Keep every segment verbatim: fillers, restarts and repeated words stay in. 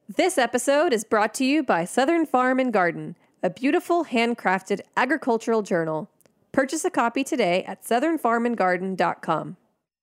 This episode is brought to you by Southern Farm and Garden, a beautiful handcrafted agricultural journal. Purchase a copy today at southern farm and garden dot com.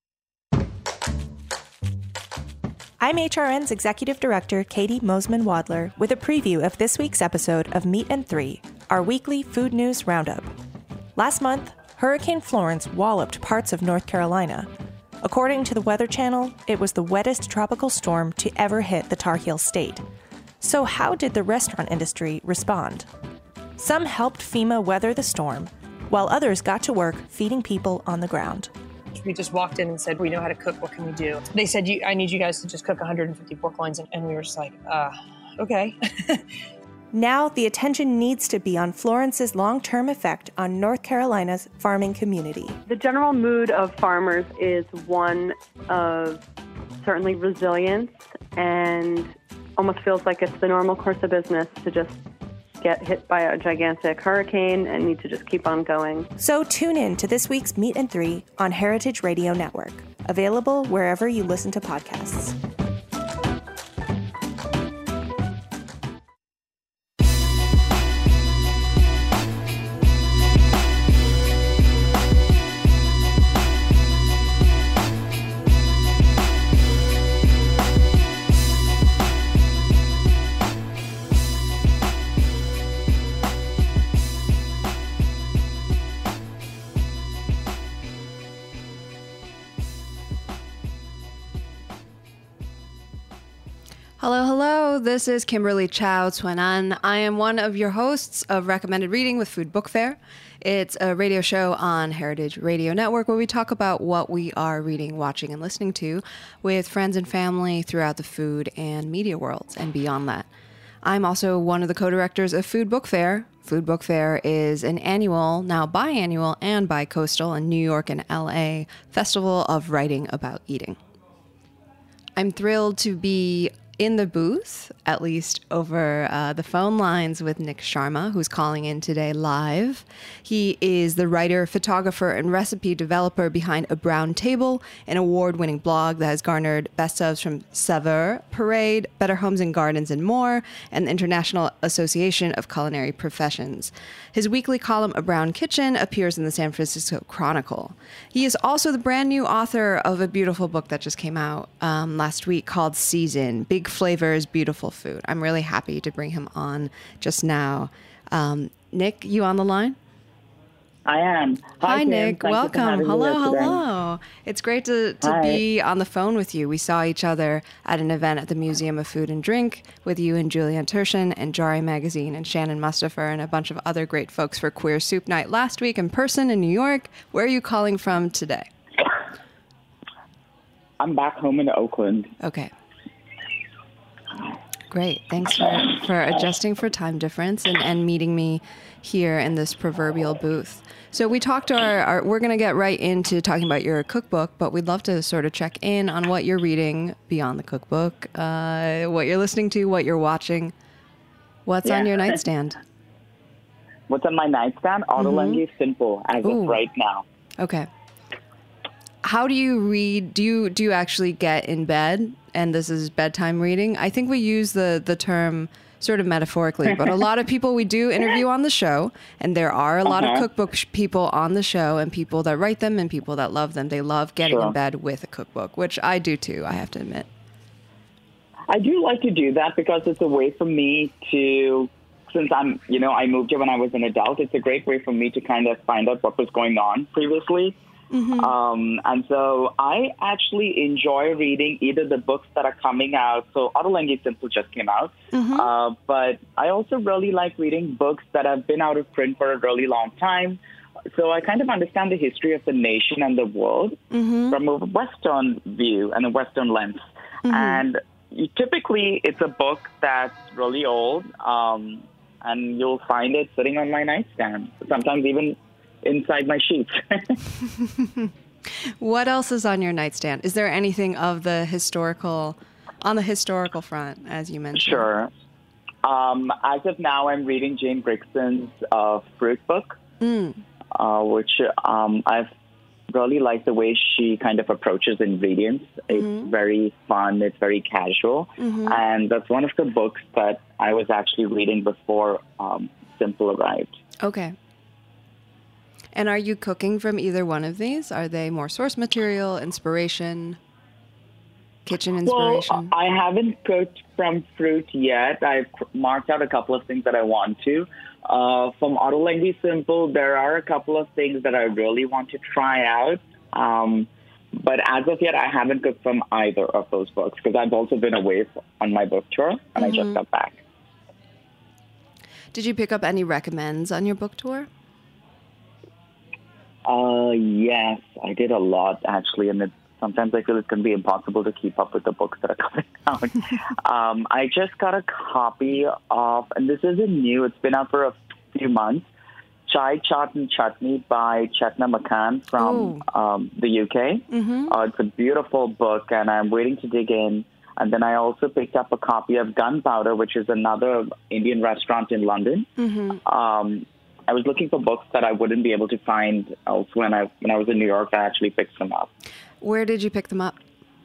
I'm H R N's Executive Director, Katie Mosman-Wadler, with a preview of this week's episode of Meat and Three, our weekly food news roundup. Last month, Hurricane Florence walloped parts of North Carolina. According to the Weather Channel, it was the wettest tropical storm to ever hit the Tar Heel state. So how did the restaurant industry respond? Some helped FEMA weather the storm, while others got to work feeding people on the ground. We just walked in and said, we know how to cook, what can we do? They said, you, I need you guys to just cook one hundred fifty pork loins, and, and we were just like, uh, okay. Now the attention needs to be on Florence's long-term effect on North Carolina's farming community. The general mood of farmers is one of certainly resilience, and almost feels like it's the normal course of business to just get hit by a gigantic hurricane and need to just keep on going. So tune in to this week's Meat and Three on Heritage Radio Network, available wherever you listen to podcasts. Hello, hello. This is Kimberly Chow Twanan. I am one of your hosts of Recommended Reading with Food Book Fair. It's a radio show on Heritage Radio Network where we talk about what we are reading, watching, and listening to with friends and family throughout the food and media worlds and beyond that. I'm also one of the co-directors of Food Book Fair. Food Book Fair is an annual, now biannual and bi-coastal in New York and L A festival of writing about eating. I'm thrilled to be in the booth, at least over uh, the phone lines, with Nick Sharma, who's calling in today live. He is the writer, photographer, and recipe developer behind A Brown Table, an award-winning blog that has garnered best ofs from Saveur, Parade, Better Homes and Gardens, and more, and the International Association of Culinary Professions. His weekly column, A Brown Kitchen, appears in the San Francisco Chronicle. He is also the brand new author of a beautiful book that just came out um, last week called Season, Big Flavors, Beautiful Food. I'm really happy to bring him on just now. Um, Nick, you on the line? I am. Hi, Hi Nick. Kim. Welcome. Hello, hello. It's great to, to be on the phone with you. We saw each other at an event at the Museum of Food and Drink with you and Julianne Turshen and Jari Magazine and Shannon Mustafer and a bunch of other great folks for Queer Soup Night last week in person in New York. Where are you calling from today? I'm back home in Oakland. Okay. Great. Thanks for, for adjusting for time difference and, and meeting me here in this proverbial booth. So we talked to our, our we're going to get right into talking about your cookbook, but we'd love to sort of check in on what you're reading beyond the cookbook, uh, what you're listening to, what you're watching. What's yeah. on your nightstand? What's on my nightstand? Ottolenghi mm-hmm. Simple, as Ooh. of right now. Okay. How do you read? Do you do you actually get in bed and this is bedtime reading? I think we use the, the term sort of metaphorically, but a lot of people we do interview on the show, and there are a lot uh-huh. of cookbook sh- people on the show and people that write them and people that love them. They love getting sure. in bed with a cookbook, which I do too, I have to admit. I do like to do that because it's a way for me to, since I'm, you know, I moved here when I was an adult, it's a great way for me to kind of find out what was going on previously. Mm-hmm. Um, and so I actually enjoy reading either the books that are coming out. So Ottolenghi Simple just came out. Mm-hmm. Uh, but I also really like reading books that have been out of print for a really long time. So I kind of understand the history of the nation and the world mm-hmm. from a Western view and a Western lens. Mm-hmm. And you, typically it's a book that's really old, um, and you'll find it sitting on my nightstand, sometimes even inside my sheets. What else is on your nightstand? Is there anything of the historical, on the historical front, as you mentioned? Sure. Um, as of now, I'm reading Jane Brixton's uh, Fruit book, mm. uh, which um, I've really like the way she kind of approaches ingredients. It's Mm-hmm. very fun. It's very casual. Mm-hmm. And that's one of the books that I was actually reading before um, Simple arrived. Okay. And are you cooking from either one of these? Are they more source material, inspiration, kitchen inspiration? Well, I haven't cooked from fruit yet. I've marked out a couple of things that I want to. Uh, from Autolenghi Simple, there are a couple of things that I really want to try out. Um, but as of yet, I haven't cooked from either of those books because I've also been away f- on my book tour and Mm-hmm. I just got back. Did you pick up any recommends on your book tour? Uh, yes, I did a lot actually, and it, sometimes I feel it can be impossible to keep up with the books that are coming out. um, I just got a copy of, and this isn't new, it's been out for a few months, Chai Chaat and Chutney by Chetna McCann from um, the U K. Mm-hmm. Uh, it's a beautiful book, and I'm waiting to dig in. And then I also picked up a copy of Gunpowder, which is another Indian restaurant in London. Mm-hmm. Um, I was looking for books that I wouldn't be able to find elsewhere. When I when I was in New York, I actually picked them up. Where did you pick them up?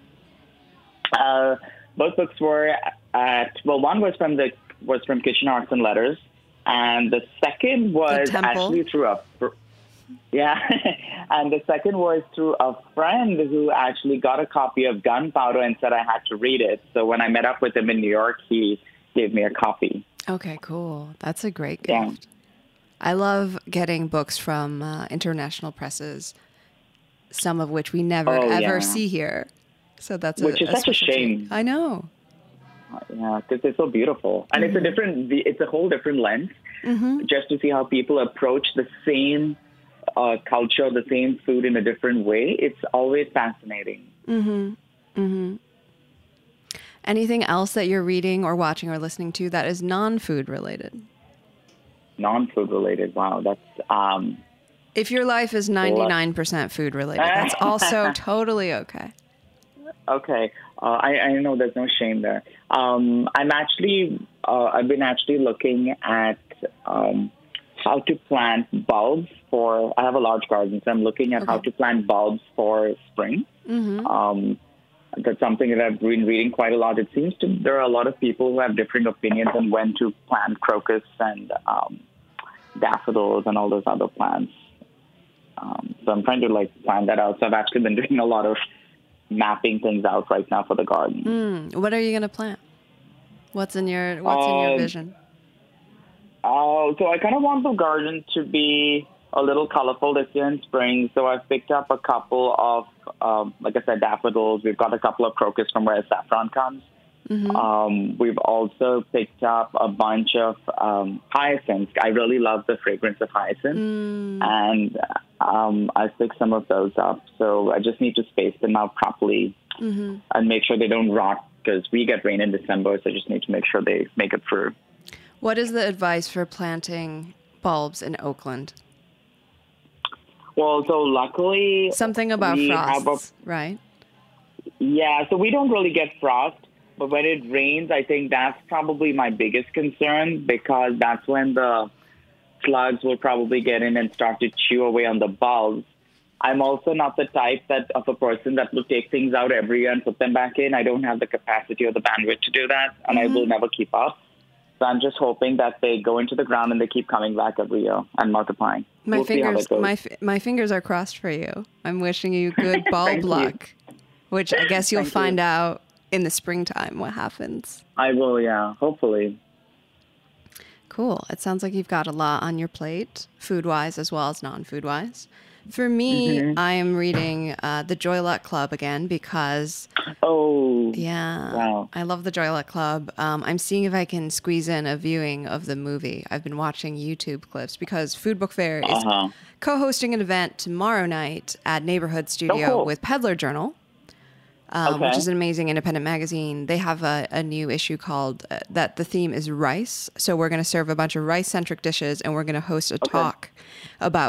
Uh, both books were at well, one was from the was from Kitchen Arts and Letters, and the second was The Temple. actually through a fr- yeah, and the second was through a friend who actually got a copy of Gunpowder and said I had to read it. So when I met up with him in New York, he gave me a copy. Okay, cool. That's a great Yeah. gift. I love getting books from uh, international presses, some of which we never Oh, ever yeah. see here. So that's Which a, is such a special treat. shame. I know. Yeah, because it's so beautiful, and it's a different, it's a whole different lens, Mm-hmm. just to see how people approach the same uh, culture, the same food in a different way. It's always fascinating. Mm-hmm. Mm-hmm. Anything else that you're reading or watching or listening to that is non-food related? Non-food related. Wow, that's um, If your life is ninety-nine percent food related, that's also totally okay. okay. Uh, I, I know there's no shame there. Um, I'm actually, uh, I've been actually looking at um, how to plant bulbs for. I have a large garden, so I'm looking at how Okay. to plant bulbs for spring. Mm-hmm. Um, that's something that I've been reading quite a lot. It seems to there are a lot of people who have differing opinions on when to plant crocus and um, daffodils and all those other plants. Um, so I'm trying to like plan that out. So I've actually been doing a lot of mapping things out right now for the garden. Mm. What are you going to plant? What's in your What's in your Um, vision? Oh, so I kind of want the garden to be a little colorful this year in spring. So I've picked up a couple of, um, like I said, daffodils. We've got a couple of crocus from where saffron comes. Mm-hmm. Um, we've also picked up a bunch of um, hyacinths. I really love the fragrance of hyacinth. Mm. And um, I've picked some of those up. So I just need to space them out properly Mm-hmm. and make sure they don't rot because we get rain in December. So I just need to make sure they make it through. What is the advice for planting bulbs in Oakland? Well, so luckily... Something about we have frosts, a- right? Yeah, so we don't really get frost, but when it rains, I think that's probably my biggest concern because that's when the slugs will probably get in and start to chew away on the bulbs. I'm also not the type that of a person that will take things out every year and put them back in. I don't have the capacity or the bandwidth to do that, and I will never keep up. So I'm just hoping that they go into the ground and they keep coming back every year and multiplying. My We'll see how fingers, that goes. my fi- my fingers are crossed for you. I'm wishing you good bulb Thank you. luck, which I guess you'll Thank find you. out in the springtime what happens. I will, yeah, hopefully. Cool. It sounds like you've got a lot on your plate, food wise as well as non food wise. For me, Mm-hmm. I am reading uh, the Joy Luck Club again because, Oh, yeah, Wow. I love the Joy Luck Club. Um, I'm seeing if I can squeeze in a viewing of the movie. I've been watching YouTube clips because Food Book Fair is Uh-huh. co-hosting an event tomorrow night at Neighborhood Studio cool. with Peddler Journal, um, which Okay. is an amazing independent magazine. They have a, a new issue called uh, that the theme is rice. So we're going to serve a bunch of rice-centric dishes, and we're going to host a talk about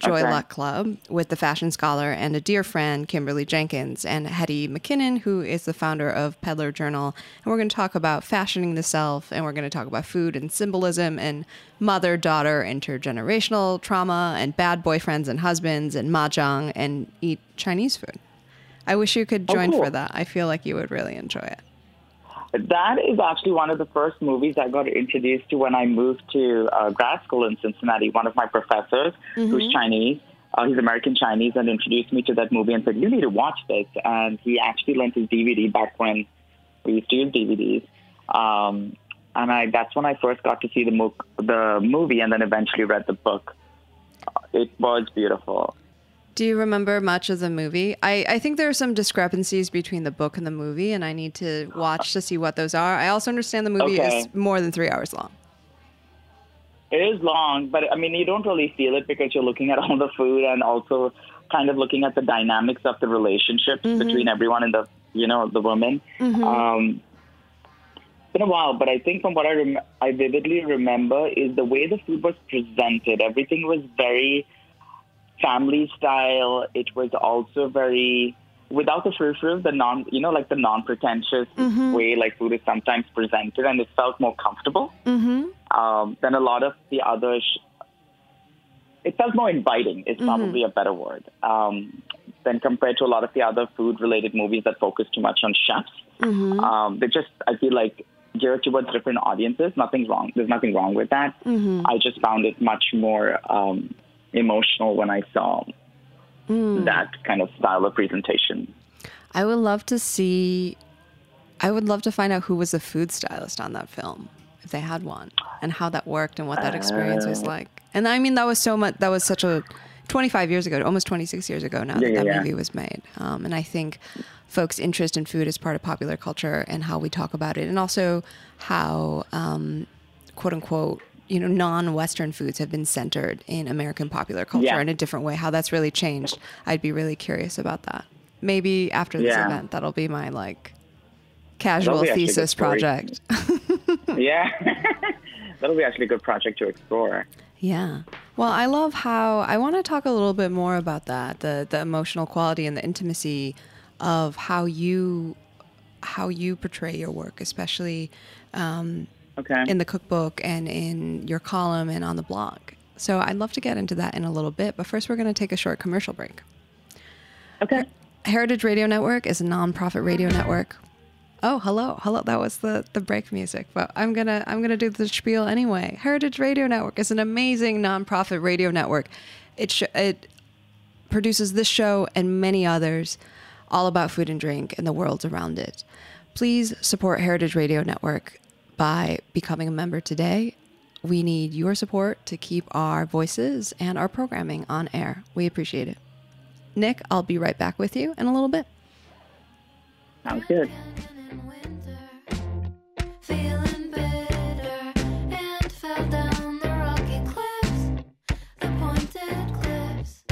Joy Okay. Luck Club with the fashion scholar and a dear friend, Kimberly Jenkins, and Hetty McKinnon, who is the founder of Peddler Journal. And we're going to talk about fashioning the self, and we're going to talk about food and symbolism and mother-daughter intergenerational trauma and bad boyfriends and husbands and mahjong and eat Chinese food. I wish you could Oh, join cool. for that. I feel like you would really enjoy it. That is actually one of the first movies I got introduced to when I moved to uh, grad school in Cincinnati. One of my professors, who's Chinese, uh, he's American Chinese, and introduced me to that movie and said, you need to watch this. And he actually lent his D V D back when we used to use D V Ds. Um, and I that's when I first got to see the, mo- the movie and then eventually read the book. Uh, it was beautiful. Do you remember much of the movie? I, I think there are some discrepancies between the book and the movie, and I need to watch to see what those are. I also understand the movie Okay. is more than three hours long. It is long, but I mean, you don't really feel it because you're looking at all the food and also kind of looking at the dynamics of the relationships Mm-hmm. between everyone and the, you know, the women. Mm-hmm. Um, it's been a while, but I think from what I rem- I vividly remember is the way the food was presented. Everything was very family style. It was also very, without the frou-frou, the non, you know, like the non-pretentious Mm-hmm. way like food is sometimes presented, and it felt more comfortable Mm-hmm. um, than a lot of the other. Sh- it felt more inviting. Is probably a better word um, than compared to a lot of the other food-related movies that focus too much on chefs. Mm-hmm. Um, they just, I feel like, geared towards different audiences. Nothing's wrong. There's nothing wrong with that. Mm-hmm. I just found it much more um, emotional when I saw Mm. that kind of style of presentation. I would love to see, I would love to find out who was the food stylist on that film, if they had one, and how that worked and what that experience was like. And I mean, that was so much, that was such a, twenty-five years ago, almost twenty-six years ago now Yeah, that yeah, that yeah. movie was made. Um, and I think folks' interest in food is part of popular culture and how we talk about it, and also how, um, quote unquote, you know, non-Western foods have been centered in American popular culture Yeah. in a different way, how that's really changed. I'd be really curious about that. Maybe after this Yeah. event, that'll be my like casual That'll be actually a good thesis story. project. Yeah. That'll be actually a good project to explore. Yeah. Well, I love how I want to talk a little bit more about that, the the emotional quality and the intimacy of how you how you portray your work, especially um, Okay. in the cookbook and in your column and on the blog. So I'd love to get into that in a little bit, but first we're going to take a short commercial break. Okay. Heritage Radio Network is a nonprofit radio network. Oh, hello, hello. That was the, the break music, but I'm gonna I'm gonna do the spiel anyway. Heritage Radio Network is an amazing nonprofit radio network. It sh- it produces this show and many others, all about food and drink and the worlds around it. Please support Heritage Radio Network by becoming a member today. We need your support to keep our voices and our programming on air. We appreciate it. Nick, I'll be right back with you in a little bit. Sounds good. Feeling bitter and fell down the rocky cliffs, the pointed cliffs.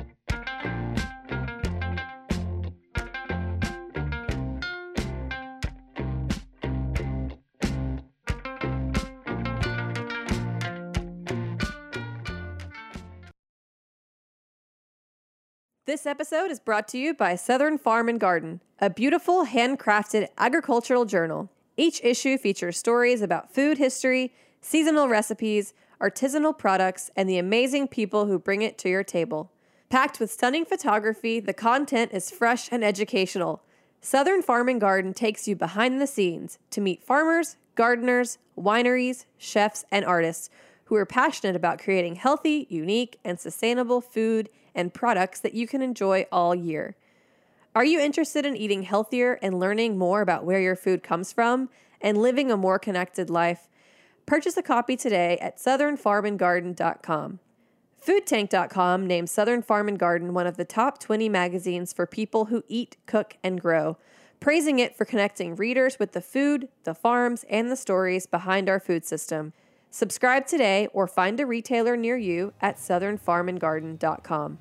This episode is brought to you by Southern Farm and Garden, a beautiful handcrafted agricultural journal. Each issue features stories about food history, seasonal recipes, artisanal products, and the amazing people who bring it to your table. Packed with stunning photography, the content is fresh and educational. Southern Farm and Garden takes you behind the scenes to meet farmers, gardeners, wineries, chefs, and artists who are passionate about creating healthy, unique, and sustainable food and products that you can enjoy all year. Are you interested in eating healthier and learning more about where your food comes from and living a more connected life? Purchase a copy today at southern farm and garden dot com. food tank dot com named Southern Farm and Garden one of the top twenty magazines for people who eat, cook, and grow, praising it for connecting readers with the food, the farms, and the stories behind our food system. Subscribe today or find a retailer near you at southern farm and garden dot com.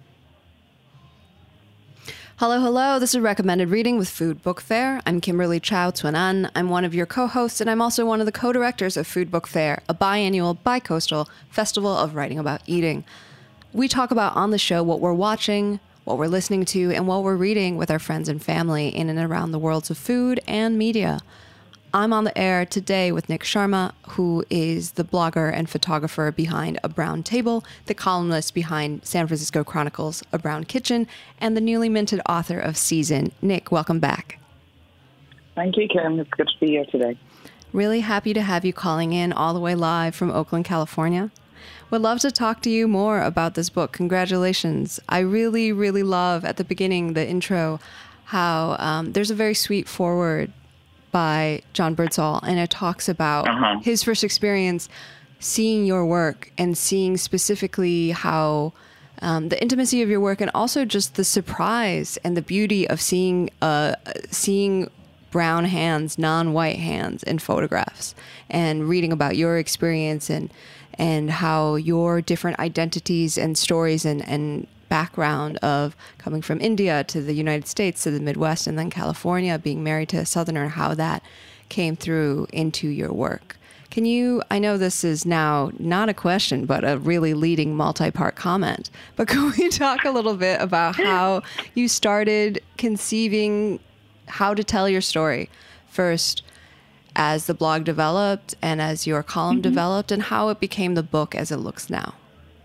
Hello, hello. This is Recommended Reading with Food Book Fair. I'm Kimberly Chow Tuanan. I'm one of your co-hosts, and I'm also one of the co-directors of Food Book Fair, a biannual, bi-coastal festival of writing about eating. we talk about on the show what we're watching, what we're listening to, and what we're reading with our friends and family in and around the worlds of food and media. I'm on the air today with Nick Sharma, who is the blogger and photographer behind A Brown Table, the columnist behind San Francisco Chronicle's A Brown Kitchen, and the newly minted author of Season. Nick, welcome back. Thank you, Kim. It's good to be here today. Really happy to have you calling in all the way live from Oakland, California. Would love to talk to you more about this book. Congratulations. I really, really love at the beginning, the intro, how um, there's a very sweet foreword by John Birdsall, and it talks about uh-huh. his first experience seeing your work and seeing specifically how um, the intimacy of your work, and also just the surprise and the beauty of seeing uh, seeing brown hands, non-white hands in photographs, and reading about your experience and and how your different identities and stories and, and background of coming from India to the United States to the Midwest and then California, being married to a Southerner, how that came through into your work. Can you, I know this is now not a question, but a really leading multi-part comment, but can we talk a little bit about how you started conceiving how to tell your story first as the blog developed and as your column mm-hmm. developed, and how it became the book as it looks now?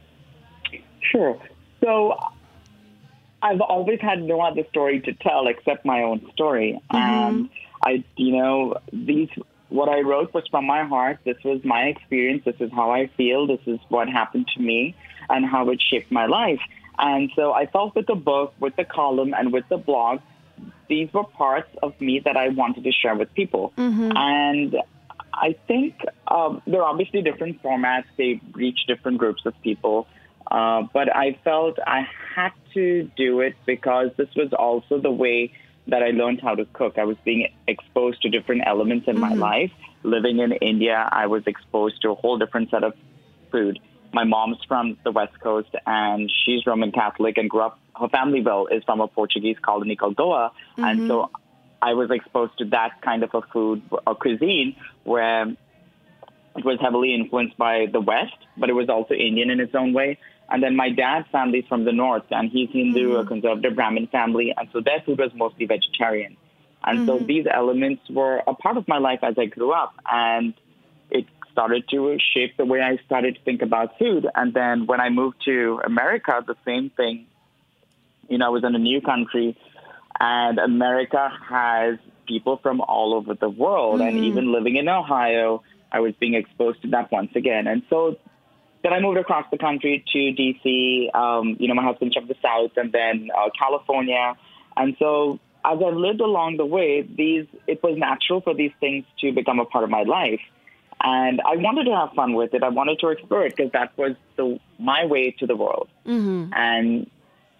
Sure. So I've always had no other story to tell except my own story. Mm-hmm. And I, you know, these, what I wrote was from my heart. This was my experience. This is how I feel. This is what happened to me and how it shaped my life. And so I felt with the book, with the column, and with the blog, these were parts of me that I wanted to share with people. Mm-hmm. And I think um, there are obviously different formats. They reach different groups of people. Uh, but I felt I had to do it because this was also the way that I learned how to cook. I was being exposed to different elements in mm-hmm. my life. Living in India, I was exposed to a whole different set of food. My mom's from the West Coast, and she's Roman Catholic and grew up, her family, well, is from a Portuguese colony called Goa. Mm-hmm. And so I was exposed to that kind of a food or cuisine where it was heavily influenced by the West, but it was also Indian in its own way. And then my dad's family is from the North, and he's Hindu, mm-hmm. a conservative Brahmin family. And so their food was mostly vegetarian. And mm-hmm. so these elements were a part of my life as I grew up. And it started to shape the way I started to think about food. And then when I moved to America, the same thing. You know, I was in a new country, and America has people from all over the world. Mm-hmm. And even living in Ohio, I was being exposed to that once again. And so then I moved across the country to D C. Um, you know, my husband's from the South, and then uh, California. And so as I lived along the way, these it was natural for these things to become a part of my life. And I wanted to have fun with it. I wanted to explore it because that was the my way to the world. Mm-hmm. And,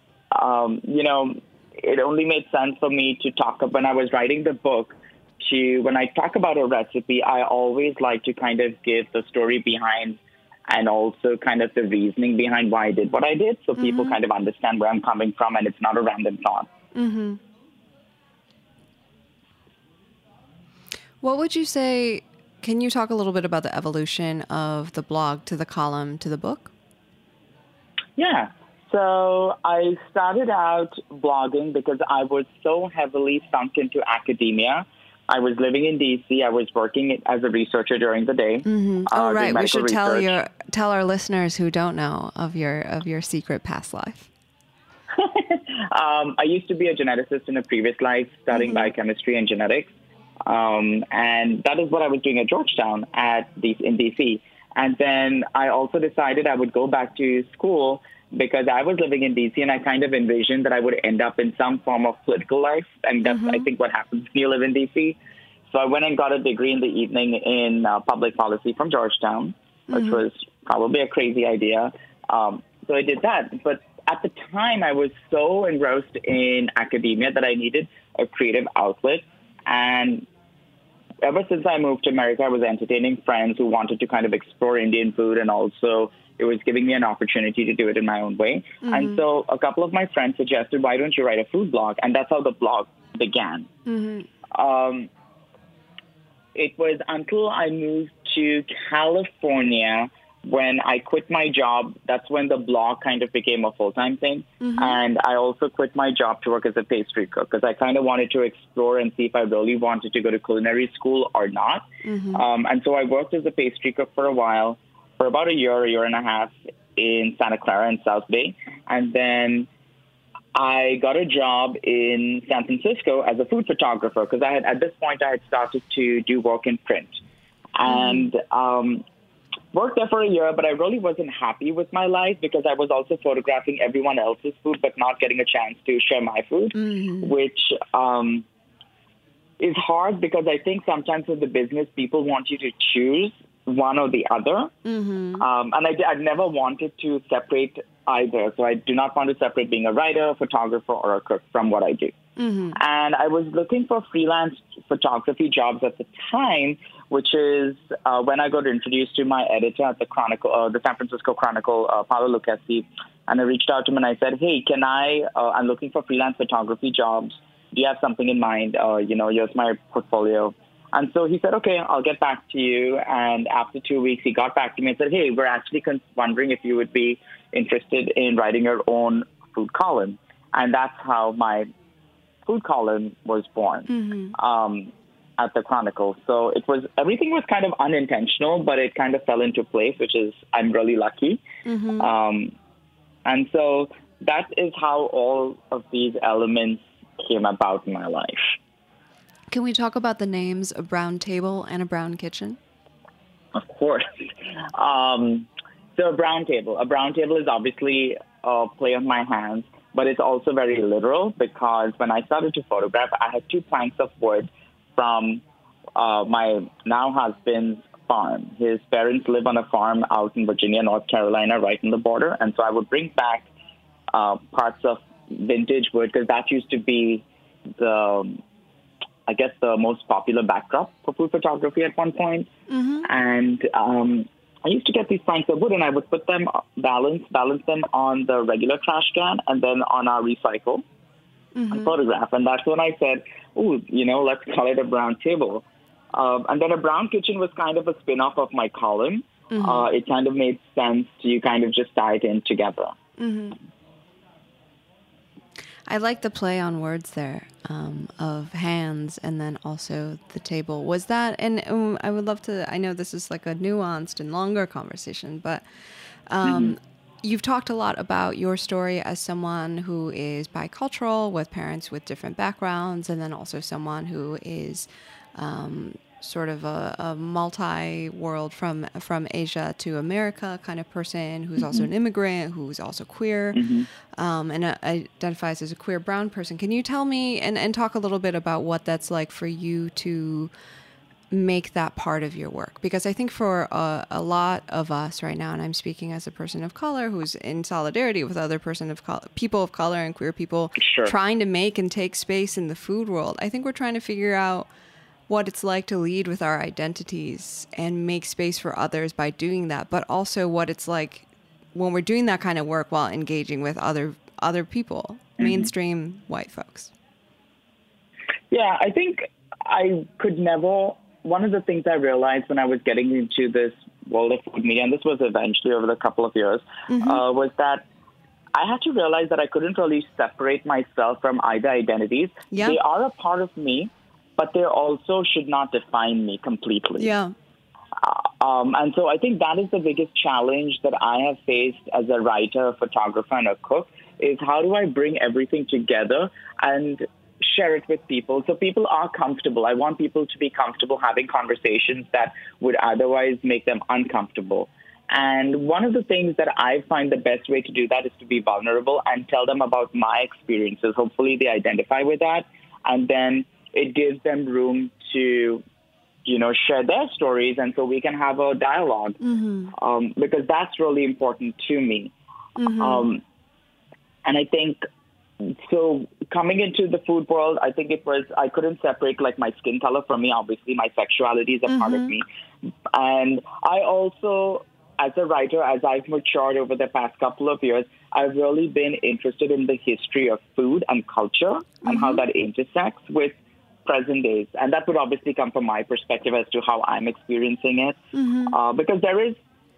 um, you know, it only made sense for me to talk about, when I was writing the book, to when I talk about a recipe, I always like to kind of give the story behind and also kind of the reasoning behind why I did what I did, so mm-hmm. people kind of understand where I'm coming from and it's not a random thought. Mm-hmm. What would you say, can you talk a little bit about the evolution of the blog to the column to the book? Yeah. So I started out blogging because I was so heavily sunk into academia. I was living in D C. I was working as a researcher during the day. Mm-hmm. Uh, oh, right. We should research. tell your tell our listeners who don't know of your of your secret past life. um, I used to be a geneticist in a previous life, studying mm-hmm. biochemistry and genetics, um, and that is what I was doing at Georgetown at D- in D C. And then I also decided I would go back to school because I was living in D C and I kind of envisioned that I would end up in some form of political life. And that's, mm-hmm. I think, what happens when you live in D C. So I went and got a degree in the evening in uh, public policy from Georgetown, mm-hmm. which was probably a crazy idea. Um, so I did that. But at the time, I was so engrossed in academia that I needed a creative outlet. And ever since I moved to America, I was entertaining friends who wanted to kind of explore Indian food, and also it was giving me an opportunity to do it in my own way. Mm-hmm. And so a couple of my friends suggested, why don't you write a food blog? And that's how the blog began. Mm-hmm. Um, it was until I moved to California when I quit my job, that's when the blog kind of became a full-time thing. Mm-hmm. And I also quit my job to work as a pastry cook because I kind of wanted to explore and see if I really wanted to go to culinary school or not. Mm-hmm. Um, and so I worked as a pastry cook for a while, for about a year, a year and a half in Santa Clara and South Bay. And then I got a job in San Francisco as a food photographer because I had, at this point, I had started to do work in print. And um, worked there for a year, but I really wasn't happy with my life because I was also photographing everyone else's food, but not getting a chance to share my food, mm-hmm. which um, is hard because I think sometimes with the business, people want you to choose one or the other. Mm-hmm. Um, and I, I've never wanted to separate either. So I do not want to separate being a writer, a photographer, or a cook from what I do. Mm-hmm. And I was looking for freelance photography jobs at the time, which is uh, when I got introduced to my editor at the Chronicle, uh, the San Francisco Chronicle, uh, Paolo Lucchesi, and I reached out to him and I said, hey, can I, uh, I'm looking for freelance photography jobs. Do you have something in mind? Uh, you know, here's my portfolio. And so he said, okay, I'll get back to you. And after two weeks, he got back to me and said, hey, we're actually con- wondering if you would be interested in writing your own food column. And that's how my food column was born. Mm-hmm. Um, at the Chronicle. So it was, everything was kind of unintentional, but it kind of fell into place, which is, I'm really lucky. Mm-hmm. Um, and so that is how all of these elements came about in my life. Can we talk about the names A Brown Table and A Brown Kitchen? Of course. Um, so A Brown Table. A Brown Table is obviously a play on my hands, but it's also very literal because when I started to photograph, I had two planks of wood from uh, my now husband's farm. His parents live on a farm out in Virginia, North Carolina, right in the border. And so I would bring back uh, parts of vintage wood because that used to be the, I guess, the most popular backdrop for food photography at one point. Mm-hmm. And um, I used to get these planks of wood and I would put them, balance, balance them on the regular trash can and then on our recycle. Mm-hmm. Photograph. And that's when I said, oh, you know, let's call it A Brown Table. Um, and then A Brown Kitchen was kind of a spin-off of my column. Mm-hmm. Uh, it kind of made sense to kind of just tie it in together. Mm-hmm. I like the play on words there um, of hands and then also the table. Was that, and um, I would love to, I know this is like a nuanced and longer conversation, but um, mm-hmm. you've talked a lot about your story as someone who is bicultural with parents with different backgrounds, and then also someone who is um, sort of a, a multi-world from from Asia to America kind of person who's mm-hmm. also an immigrant, who's also queer, mm-hmm. um, and uh, identifies as a queer brown person. Can you tell me and, and talk a little bit about what that's like for you to make that part of your work? Because I think for a, a lot of us right now, and I'm speaking as a person of color who's in solidarity with other person of color, people of color and queer people sure. trying to make and take space in the food world, I think we're trying to figure out what it's like to lead with our identities and make space for others by doing that, but also what it's like when we're doing that kind of work while engaging with other other people, mm-hmm. mainstream white folks. Yeah, I think I could never, one of the things I realized when I was getting into this world of food media, and this was eventually over the couple of years, mm-hmm. uh, was that I had to realize that I couldn't really separate myself from either identities. Yeah. They are a part of me, but they also should not define me completely. Yeah. Uh, um, and so I think that is the biggest challenge that I have faced as a writer, a photographer, and a cook, is how do I bring everything together and share it with people so people are comfortable. I want people to be comfortable having conversations that would otherwise make them uncomfortable. And one of the things that I find the best way to do that is to be vulnerable and tell them about my experiences. Hopefully they identify with that. And then it gives them room to, you know, share their stories. And so we can have a dialogue, mm-hmm. um, because that's really important to me. Mm-hmm. Um, and I think, so coming into the food world, I think it was, I couldn't separate like my skin color from me. Obviously, my sexuality is a mm-hmm. part of me. And I also, as a writer, as I've matured over the past couple of years, I've really been interested in the history of food and culture mm-hmm. and how that intersects with present days. And that would obviously come from my perspective as to how I'm experiencing it. Mm-hmm. Uh, because there is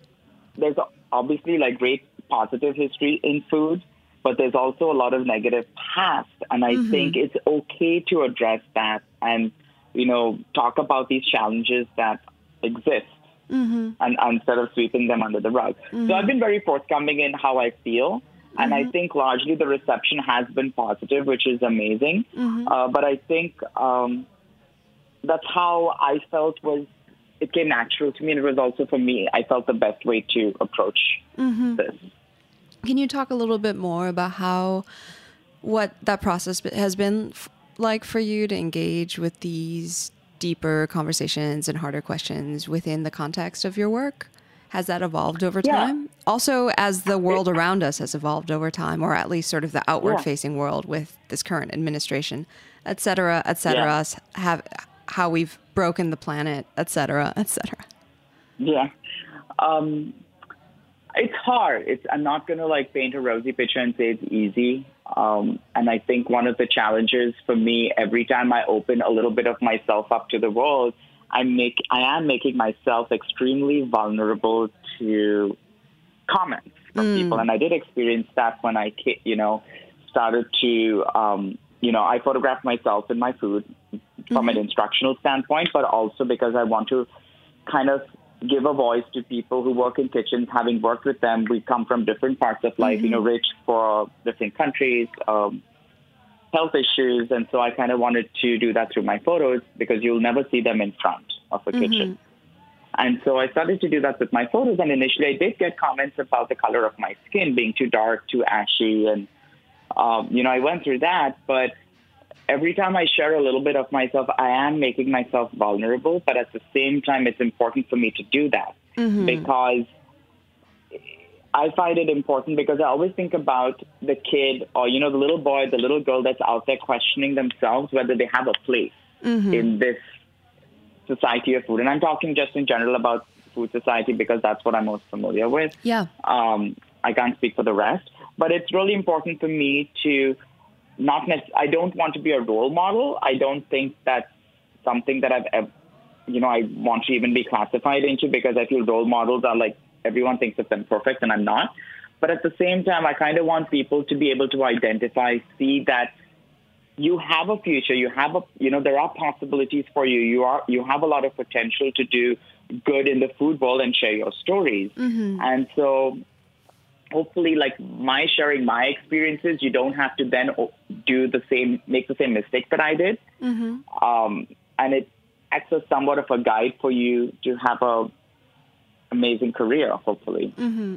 there's obviously like great positive history in food, but there's also a lot of negative past. And I Mm-hmm. think it's okay to address that and, you know, talk about these challenges that exist Mm-hmm. and, and instead of sweeping them under the rug. So I've been very forthcoming in how I feel. And I think largely the reception has been positive, which is amazing. Uh, but I think um, that's how I felt was, it came natural to me. And it was also for me, I felt the best way to approach this. Can you talk a little bit more about how, what that process has been f- like for you to engage with these deeper conversations and harder questions within the context of your work? Has that evolved over Yeah. time? Also, as the world around us has evolved over time, or at least sort of the outward-facing world with this current administration, et cetera, et cetera, Yeah. s- have how we've broken the planet, et cetera, et cetera. Yeah. Um, it's hard. It's, I'm not going to like paint a rosy picture and say it's easy. Um, and I think one of the challenges for me, every time I open a little bit of myself up to the world, I make, I am making myself extremely vulnerable to comments from people. And I did experience that when I, ca- you know, started to, um, you know, I photographed myself and my food from an instructional standpoint, but also because I want to kind of give a voice to people who work in kitchens. Having worked with them, we come from different parts of life, you know, rich for different countries, um, health issues. And so I kind of wanted to do that through my photos because you'll never see them in front of a kitchen. And so I started to do that with my photos. And initially I did get comments about the color of my skin being too dark, too ashy. And, um, you know, I went through that. But every time I share a little bit of myself, I am making myself vulnerable. But at the same time, it's important for me to do that because I find it important because I always think about the kid or, you know, the little boy, the little girl that's out there questioning themselves whether they have a place in this society of food. And I'm talking just in general about food society because that's what I'm most familiar with. Yeah. Um, I can't speak for the rest. But it's really important for me to not necessarily, I don't want to be a role model. I don't think that's something that I've ever, you know, I want to even be classified into because I feel role models are like, everyone thinks of them perfect and I'm not. But at the same time, I kind of want people to be able to identify, see that you have a future, you have a, you know, there are possibilities for you. You are, you have a lot of potential to do good in the food world and share your stories. And so hopefully like my sharing my experiences, you don't have to then do the same, make the same mistakes that I did. Um, and it acts as somewhat of a guide for you to have a amazing career, hopefully.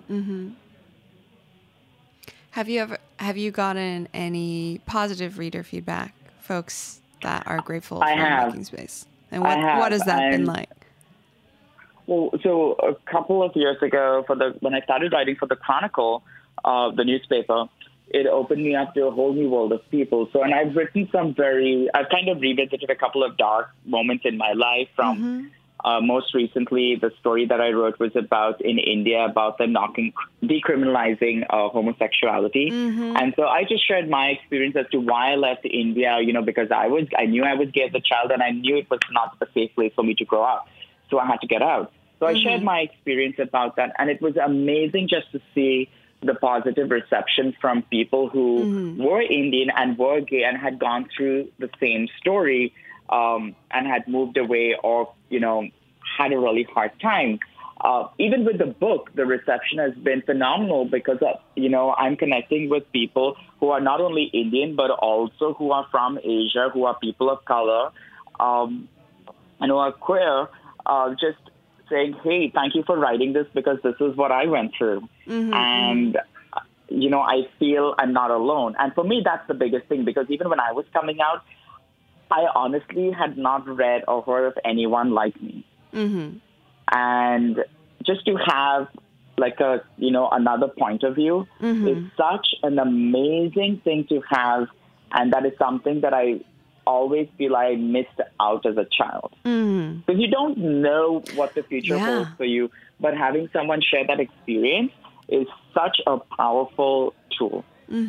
Have you ever have you gotten any positive reader feedback, folks that are grateful I for have. making space? And what I have, what has that been and- like? Well, so a couple of years ago, for the when I started writing for the Chronicle, uh, the newspaper, it opened me up to a whole new world of people. So, and I've written some very, I've kind of revisited a couple of dark moments in my life. From uh, most recently, the story that I wrote was about in India about them knocking, decriminalizing uh, homosexuality. And so I just shared my experience as to why I left India. You know, because I was, I knew I was gay as a child, and I knew it was not a safe place for me to grow up. So I had to get out. So I shared my experience about that. And it was amazing just to see the positive reception from people who were Indian and were gay and had gone through the same story um, and had moved away or, you know, had a really hard time. Uh, even with the book, the reception has been phenomenal because, uh, you know, I'm connecting with people who are not only Indian, but also who are from Asia, who are people of color, um, and who are queer. Uh, just saying, hey, thank you for writing this because this is what I went through. And, uh, you know, I feel I'm not alone. And for me, that's the biggest thing because even when I was coming out, I honestly had not read or heard of anyone like me. And just to have like a, you know, another point of view is such an amazing thing to have. And that is something that I always feel I missed out as a child. Because you don't know what the future Yeah. holds for you, but having someone share that experience is such a powerful tool.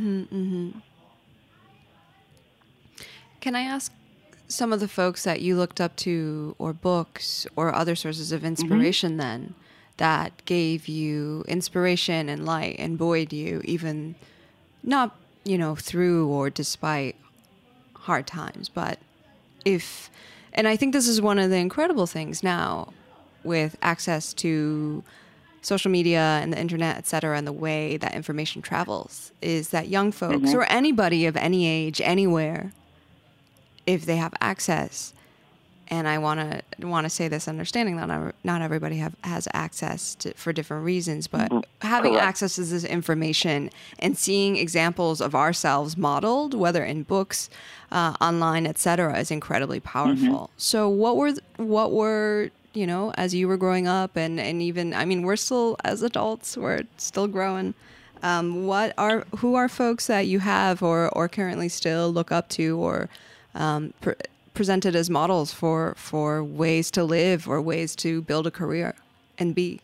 Can I ask some of the folks that you looked up to or books or other sources of inspiration then that gave you inspiration and light and buoyed you, even not, you know, through or despite hard times. But if, and I think this is one of the incredible things now with access to social media and the internet, et cetera, and the way that information travels, is that young folks Mm-hmm. or anybody of any age, anywhere, if they have access, and I want to want to say this understanding that not, not everybody have, has access to, for different reasons, but having Correct. access to this information and seeing examples of ourselves modeled, whether in books, uh, online, et cetera, is incredibly powerful. So what were, what were, you know, as you were growing up and, and even, I mean, we're still, as adults, we're still growing. Um, what are, who are folks that you have or, or currently still look up to or um, pre- presented as models for, for ways to live or ways to build a career and be?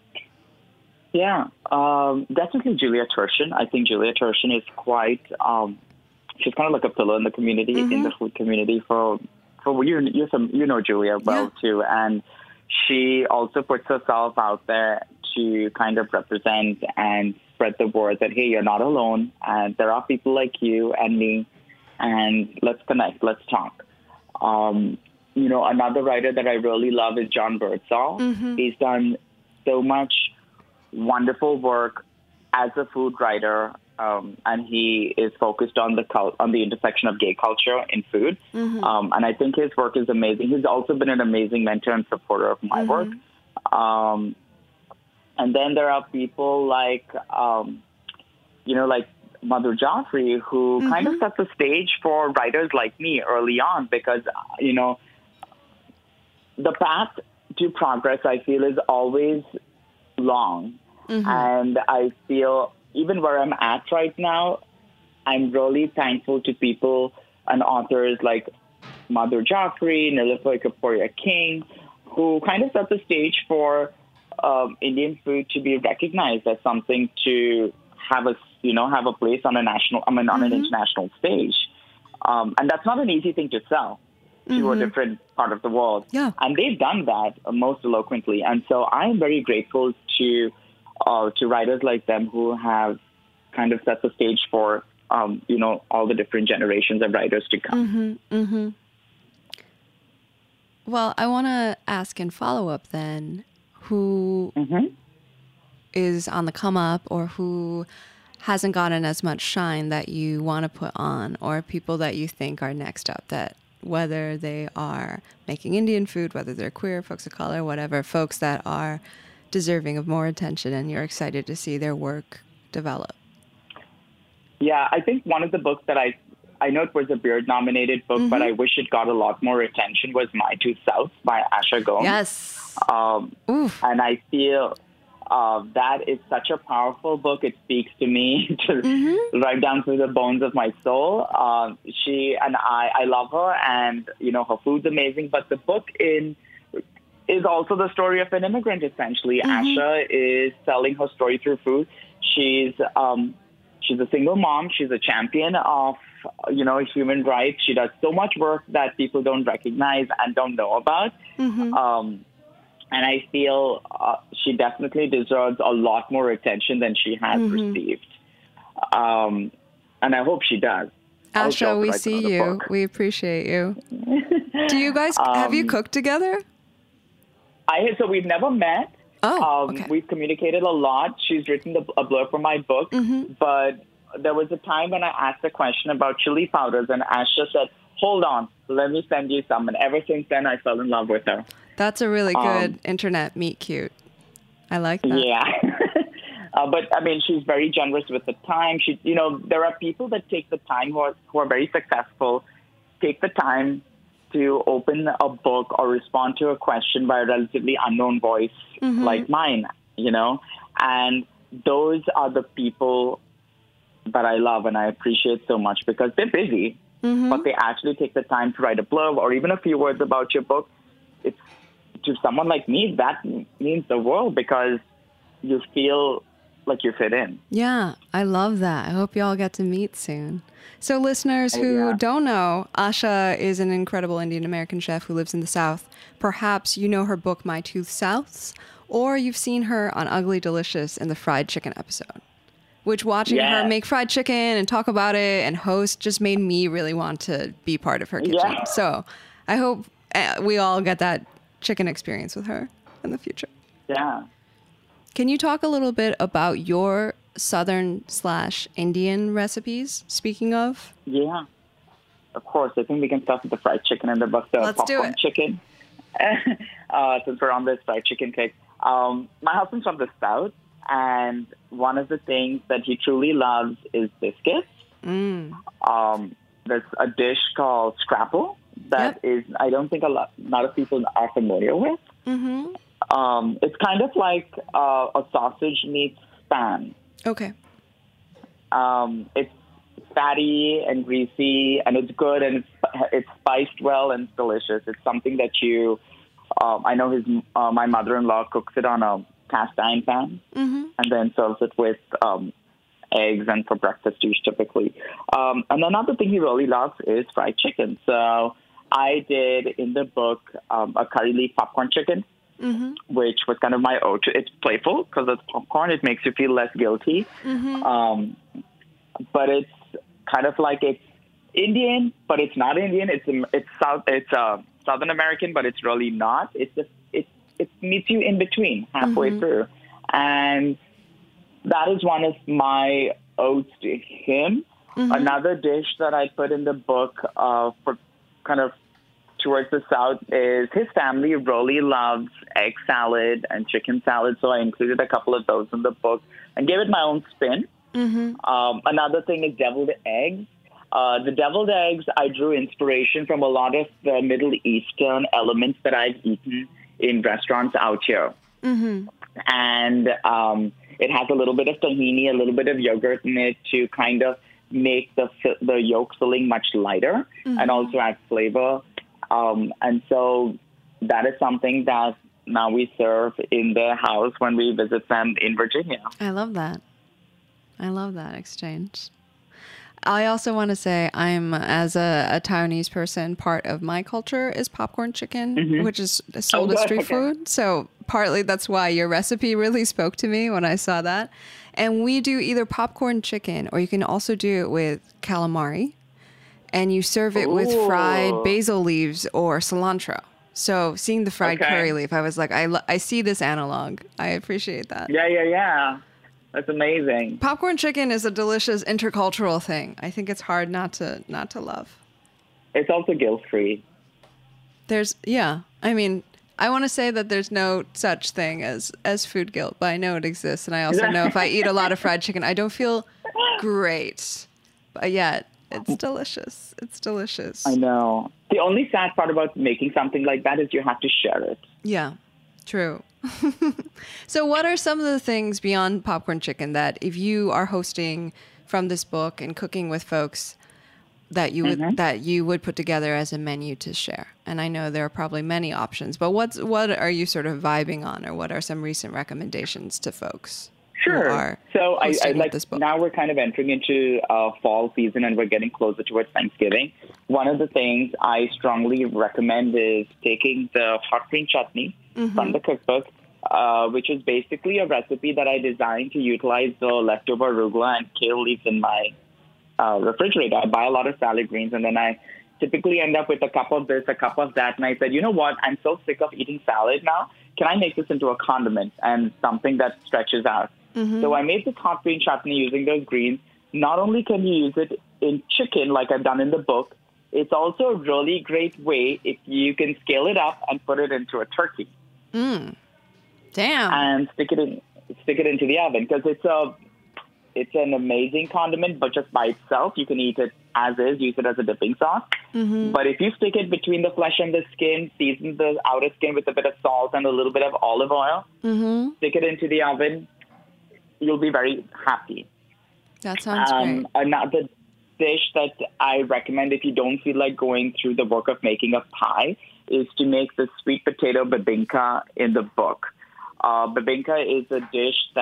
Yeah, um, definitely Julia Turshen. I think Julia Turshen is quite, um, she's kind of like a pillar in the community, in the food community for, for you, you, some, you know Julia well Yeah. too. And she also puts herself out there to kind of represent and spread the word that, hey, you're not alone. And there are people like you and me. And let's connect, let's talk. Um, you know, another writer that I really love is John Birdsall. He's done so much wonderful work as a food writer, um, and he is focused on the cul- on the intersection of gay culture in food. Um, and I think his work is amazing. He's also been an amazing mentor and supporter of my work. Um, and then there are people like, um, you know, like Madhur Jaffrey, who kind of sets the stage for writers like me early on, because, you know, the path to progress, I feel, is always long. And I feel even where I'm at right now, I'm really thankful to people and authors like Madhur Jaffrey, Nilofer Kaporia King, who kind of set the stage for um, Indian food to be recognized as something to have a, you know, have a place on a national, I mean, on an international stage. Um, and that's not an easy thing to sell to a different part of the world. Yeah. And they've done that uh, most eloquently. And so I'm very grateful to uh, to writers like them who have kind of set the stage for, um, you know, all the different generations of writers to come. Well, I want to ask in follow-up then, who is on the come up or who hasn't gotten as much shine that you want to put on, or people that you think are next up, that whether they are making Indian food, whether they're queer, folks of color, whatever, folks that are deserving of more attention and you're excited to see their work develop? Yeah, I think one of the books that I, I know it was a Beard nominated book, but I wish it got a lot more attention was My Two Selves by Asha Gomes. Yes. Um, Oof. and I feel uh, that is such a powerful book. It speaks to me to right down through the bones of my soul. Um, she and I, I love her, and you know her food's amazing. But the book in is also the story of an immigrant. Essentially, Asha is telling her story through food. She's um, she's a single mom. She's a champion of you know human rights. She does so much work that people don't recognize and don't know about. Um, And I feel uh, she definitely deserves a lot more attention than she has received. Um, and I hope she does. I'll Asha, show we her see the you. book. We appreciate you. Do you guys, have you cooked together? I so we've never met. Oh, um, okay. We've communicated a lot. She's written the, a blurb for my book, but there was a time when I asked a question about chili powders, and Asha said, "Hold on, let me send you some." And ever since then, I fell in love with her. That's a really good Um, internet meet cute. I like that. Yeah. uh, but, I mean, she's very generous with the time. She, you know, there are people that take the time who are, who are very successful, take the time to open a book or respond to a question by a relatively unknown voice like mine, you know. And those are the people that I love and I appreciate so much because they're busy, but they actually take the time to write a blurb or even a few words about your book. It's to someone like me, that means the world because you feel like you fit in. Yeah, I love that. I hope you all get to meet soon. So listeners who Oh, yeah. don't know, Asha is an incredible Indian American chef who lives in the South. Perhaps you know her book, My Two Souths, or you've seen her on Ugly Delicious in the fried chicken episode, which watching Yes. her make fried chicken and talk about it and host just made me really want to be part of her kitchen. Yeah. So I hope uh, we all get that chicken experience with her in the future. Yeah. Can you talk a little bit about your Southern slash Indian recipes, speaking of? Yeah. Of course. I think we can start with the fried chicken in the book, the Let's do popcorn it. chicken. uh, since we're on this fried chicken kick. Um, my husband's from the South, and one of the things that he truly loves is biscuits. Mm. Um, there's a dish called scrapple that Yep. is, I don't think a lot, lot of people are familiar with. Mm-hmm. Um, it's kind of like uh, a sausage meets spam. Okay. Um, it's fatty and greasy, and it's good, and it's it's spiced well, and it's delicious. It's something that you, um, I know his uh, my mother-in-law cooks it on a cast iron pan, Mm-hmm. and then serves it with um, eggs and for breakfast use typically. Um, and another thing he really loves is fried chicken. So I did in the book um, a curry leaf popcorn chicken, Mm-hmm. which was kind of my ode to. It's playful because it's popcorn. It makes you feel less guilty. Mm-hmm. Um, but it's kind of like it's Indian, but it's not Indian. It's it's South. It's uh, Southern American, but it's really not. It's just it it meets you in between, halfway Mhm. through, and that is one of my odes to him. Mhm. Another dish that I put in the book uh, for kind of towards the South is his family really loves egg salad and chicken salad, so I included a couple of those in the book and gave it my own spin. Mm-hmm. Um, another thing is deviled eggs. Uh, the deviled eggs, I drew inspiration from a lot of the Middle Eastern elements that I've eaten in restaurants out here. Mm-hmm. And um, it has a little bit of tahini, a little bit of yogurt in it to kind of make the fi- the yolk filling much lighter and also add flavor. Um, and so that is something that now we serve in their house when we visit them in Virginia. I love that. I love that exchange. I also want to say I'm, as a, a Taiwanese person, part of my culture is popcorn chicken, which is sold Oh, as good. street Okay. food. So partly that's why your recipe really spoke to me when I saw that. And we do either popcorn chicken or you can also do it with calamari. And you serve it with fried Ooh. basil leaves or cilantro. So seeing the fried Okay. curry leaf, I was like, I, lo- I see this analog. I appreciate that. Yeah, yeah, yeah. That's amazing. Popcorn chicken is a delicious intercultural thing. I think it's hard not to not to love. It's also guilt-free. There's yeah. I mean, I want to say that there's no such thing as as food guilt, but I know it exists, and I also know if I eat a lot of fried chicken, I don't feel great. But yet, it's delicious. It's delicious. I know. The only sad part about making something like that is you have to share it. Yeah, true. So what are some of the things beyond popcorn chicken that if you are hosting from this book and cooking with folks that you would Mm-hmm. that you would put together as a menu to share? And I know there are probably many options, but what's what are you sort of vibing on, or what are some recent recommendations to folks who Sure. are So I, I hosting with like this book? now we're kind of entering into uh, fall season and we're getting closer towards Thanksgiving. One of the things I strongly recommend is taking the hot green chutney Mm-hmm. from the cookbook, uh, which is basically a recipe that I designed to utilize the leftover arugula and kale leaves in my uh, refrigerator. I buy a lot of salad greens and then I typically end up with a cup of this, a cup of that. And I said, you know what? I'm so sick of eating salad now. Can I make this into a condiment and something that stretches out? Mm-hmm. So I made this hot green chutney using those greens. Not only can you use it in chicken like I've done in the book, it's also a really great way if you can scale it up and put it into a turkey Mm. Damn. and stick it in, stick it into the oven because it's a it's an amazing condiment. But just by itself, you can eat it as is, use it as a dipping sauce. Mm-hmm. But if you stick it between the flesh and the skin, season the outer skin with a bit of salt and a little bit of olive oil, Mm-hmm. stick it into the oven, you'll be very happy. That sounds Um, great. another dish that I recommend if you don't feel like going through the work of making a pie is to make the sweet potato bibinka in the book. Uh, bibinka is a dish that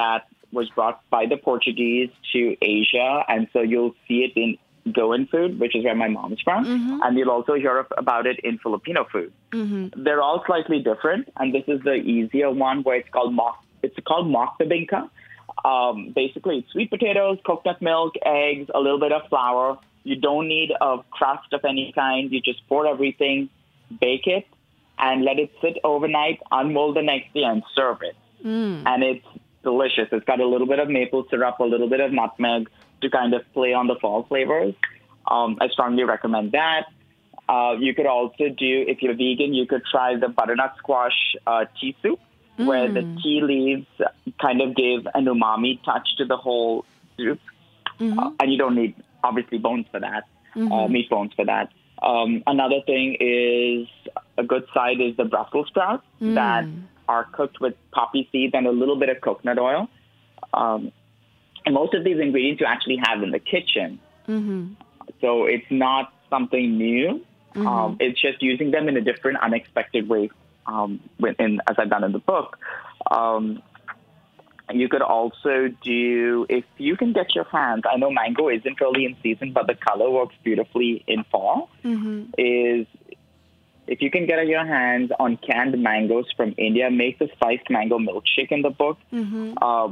was brought by the Portuguese to Asia, and so you'll see it in Goan food, which is where my mom's from, Mm-hmm. and you'll also hear about it in Filipino food. Mm-hmm. They're all slightly different, and this is the easier one where it's called mock. It's called mock bibingka. Um, basically, it's sweet potatoes, coconut milk, eggs, a little bit of flour. You don't need a crust of any kind. You just pour everything, bake it, and let it sit overnight, unmold the next day, and serve it. Mm. And it's delicious. It's got a little bit of maple syrup, a little bit of nutmeg to kind of play on the fall flavors. Um, I strongly recommend that. Uh, you could also do, if you're vegan, you could try the butternut squash uh, tea soup, mm. where the tea leaves kind of give an umami touch to the whole soup. Mm-hmm. Uh, and you don't need, obviously, bones for that, mm-hmm. uh, meat bones for that. Um, another thing is, a good side is the Brussels sprouts mm. that are cooked with poppy seeds and a little bit of coconut oil. Um, and most of these ingredients you actually have in the kitchen. Mm-hmm. So it's not something new. Mm-hmm. Um, it's just using them in a different, unexpected way, um, within, as I've done in the book. Um, you could also do, if you can get your hands, I know mango isn't really in season, but the color works beautifully in fall, mm-hmm. is if you can get your hands on canned mangoes from India, make the spiced mango milkshake in the book. Mm-hmm. Um,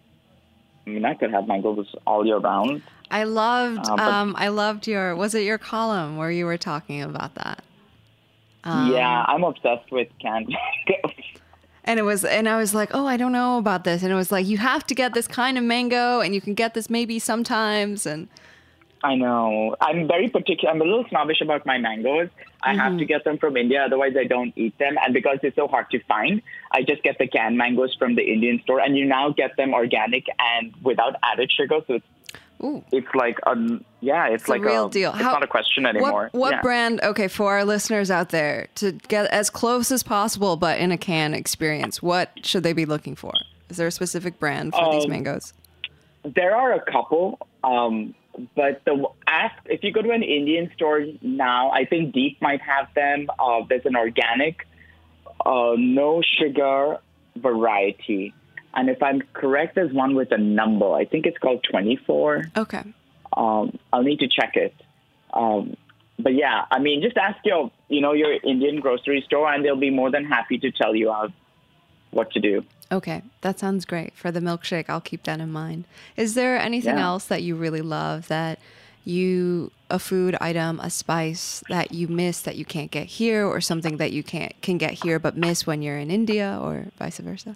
I mean, I could have mangoes all year round. I loved, Uh, but- um, I loved your, was it your column where you were talking about that? Um, Yeah, I'm obsessed with canned mangoes. And it was, and I was like, oh, I don't know about this. And it was like, you have to get this kind of mango, and you can get this maybe sometimes. And I know. I'm very particular. I'm a little snobbish about my mangoes. I Mm-hmm. have to get them from India, otherwise I don't eat them. And because they're so hard to find, I just get the canned mangoes from the Indian store. And you now get them organic and without added sugar. So it's ooh, it's like a yeah, it's, it's like a real a, deal. It's not a question anymore. What, what Yeah. brand? Okay, for our listeners out there, to get as close as possible, but in a can experience, what should they be looking for? Is there a specific brand for these Um, mangoes? There are a couple, um, but the ask if you go to an Indian store now, I think Deep might have them. Uh, there's an organic, uh, no sugar variety, and if I'm correct, there's one with a number. I think it's called twenty-four. Okay. Um, I'll need to check it. Um, but yeah, I mean, just ask your, you know, your Indian grocery store, and they'll be more than happy to tell you how, what to do. Okay, that sounds great. For the milkshake, I'll keep that in mind. Is there anything Yeah. else that you really love that you, a food item, a spice that you miss that you can't get here, or something that you can't can get here but miss when you're in India, or vice versa?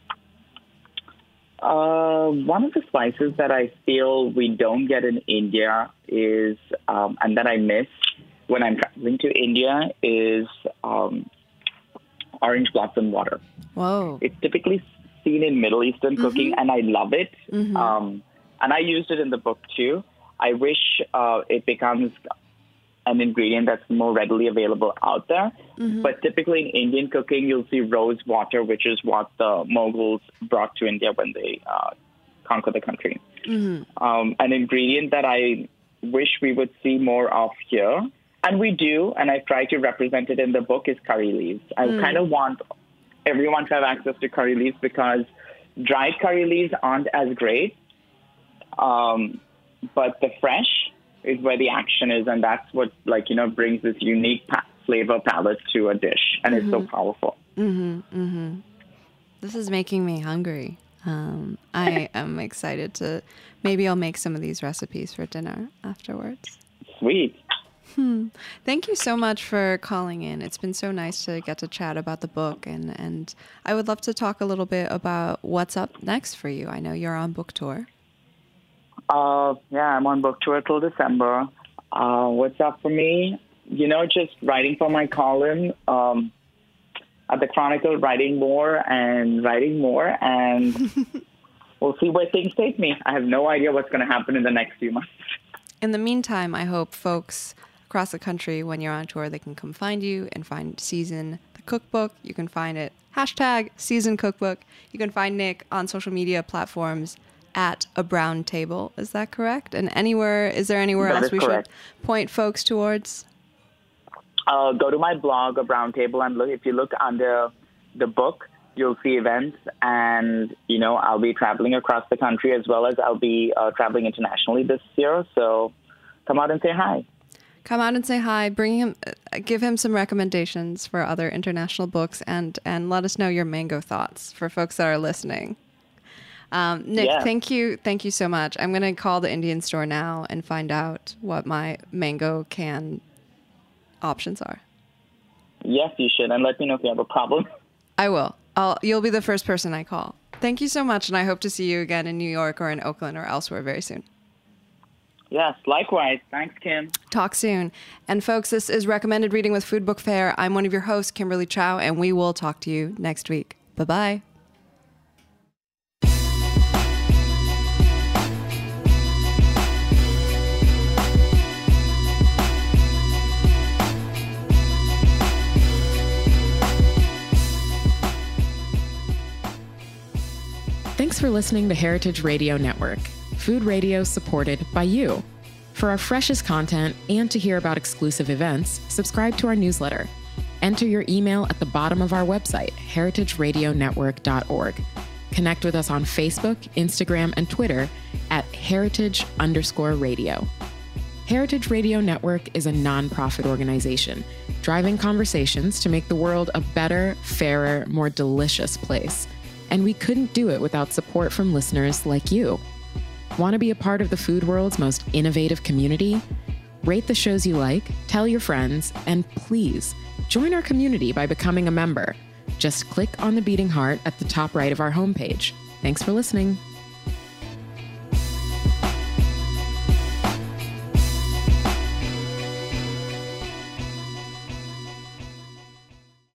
Uh, one of the spices that I feel we don't get in India is, um, and that I miss when I'm traveling to India, is um, orange blossom water. Whoa. It's typically seen in Middle Eastern cooking, and I love it. Mm-hmm. Um, and I used it in the book too. I wish uh, it becomes an ingredient that's more readily available out there. Mm-hmm. But typically in Indian cooking, you'll see rose water, which is what the Mughals brought to India when they uh, conquered the country. Mm-hmm. Um, an ingredient that I wish we would see more of here, and we do, and I try to represent it in the book, is curry leaves. I mm. kind of want everyone to have access to curry leaves because dried curry leaves aren't as great, um, but the fresh is where the action is, and that's what, like, you know, brings this unique pa- flavor palette to a dish, and mm-hmm. it's so powerful. Mm-hmm, mm-hmm. This is making me hungry. Um, I am excited to, maybe I'll make some of these recipes for dinner afterwards. Sweet. Hmm. Thank you so much for calling in. It's been so nice to get to chat about the book, and, and I would love to talk a little bit about what's up next for you. I know you're on book tour. Uh, yeah, I'm on book tour till December. Uh, what's up for me? You know, just writing for my column um, at the Chronicle, writing more and writing more, and we'll see where things take me. I have no idea what's going to happen in the next few months. In the meantime, I hope folks across the country, when you're on tour, they can come find you and find Season the Cookbook. You can find it, hashtag Season Cookbook. You can find Nick on social media platforms at A Brown Table. Is that correct? And anywhere, is there anywhere That else is we correct. should point folks towards? Uh, go to my blog, A Brown Table, and look. If you look under the book, you'll see events, and, you know, I'll be traveling across the country as well as I'll be uh, traveling internationally this year. So come out and say hi. Come out and say hi. Bring him, uh, give him some recommendations for other international books, and and let us know your mango thoughts for folks that are listening. Um, Nick, Yeah. thank you, thank you so much. I'm going to call the Indian store now and find out what my mango can options are. Yes, you should, and let me know if you have a problem. I will. I'll, you'll be the first person I call. Thank you so much, and I hope to see you again in New York or in Oakland or elsewhere very soon. Yes, likewise. Thanks, Kim. Talk soon. And folks, this is Recommended Reading with Food Book Fair. I'm one of your hosts, Kimberly Chow, and we will talk to you next week. Bye-bye. Thanks for listening to Heritage Radio Network, food radio supported by you. For our freshest content and to hear about exclusive events, subscribe to our newsletter. Enter your email at the bottom of our website, heritage radio network dot org. Connect with us on Facebook, Instagram, and Twitter at heritage underscore radio. Heritage Radio Network is a nonprofit organization driving conversations to make the world a better, fairer, more delicious place. And we couldn't do it without support from listeners like you. Want to be a part of the food world's most innovative community? Rate the shows you like, tell your friends, and please join our community by becoming a member. Just click on the beating heart at the top right of our homepage. Thanks for listening.